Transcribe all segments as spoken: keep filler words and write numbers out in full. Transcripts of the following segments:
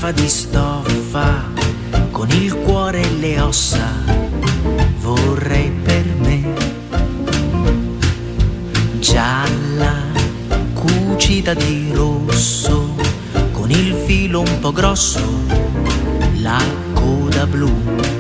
giraffa di stoffa con il cuore e le ossa vorrei per me. Gialla, cucita di rosso, con il filo un po' grosso, la coda blu.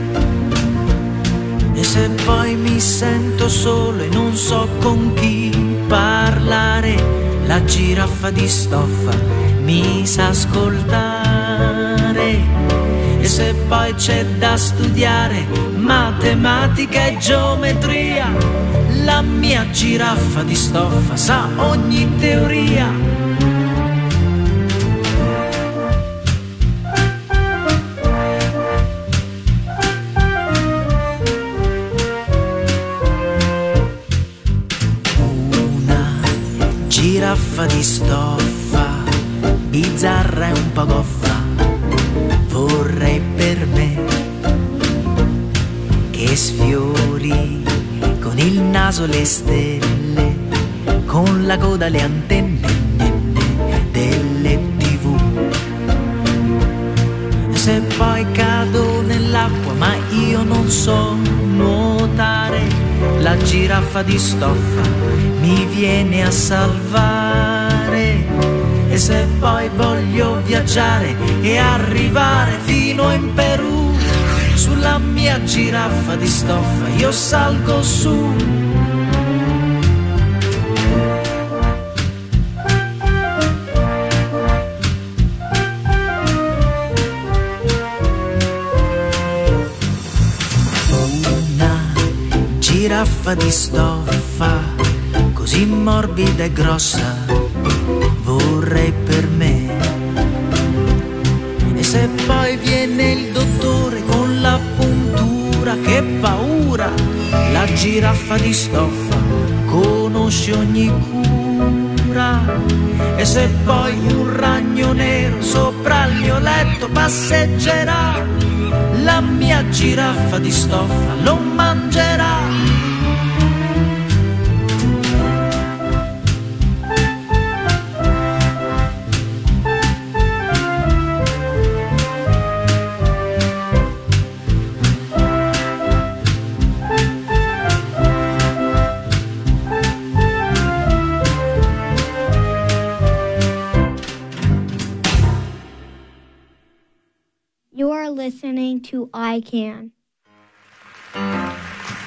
E se poi mi sento solo e non so con chi parlare, la giraffa di stoffa mi sa ascoltare. E se poi c'è da studiare matematica e geometria, la mia giraffa di stoffa sa ogni teoria. Giraffa di stoffa, bizzarra e un po' goffa, vorrei per me che sfiori con il naso le stelle, con la coda le antenne delle tivù. E se poi cado nell'acqua ma io non so nuotare, la giraffa di stoffa mi viene a salvare. E se poi voglio viaggiare e arrivare fino in Perù, sulla mia giraffa di stoffa io salgo su. Una giraffa di stoffa così morbida e grossa vorrei per me. E se poi viene il dottore con la puntura, che paura, la giraffa di stoffa conosce ogni cura. E se poi un ragno nero sopra il mio letto passeggerà, la mia giraffa di stoffa lo mangerà. Listening to I Can.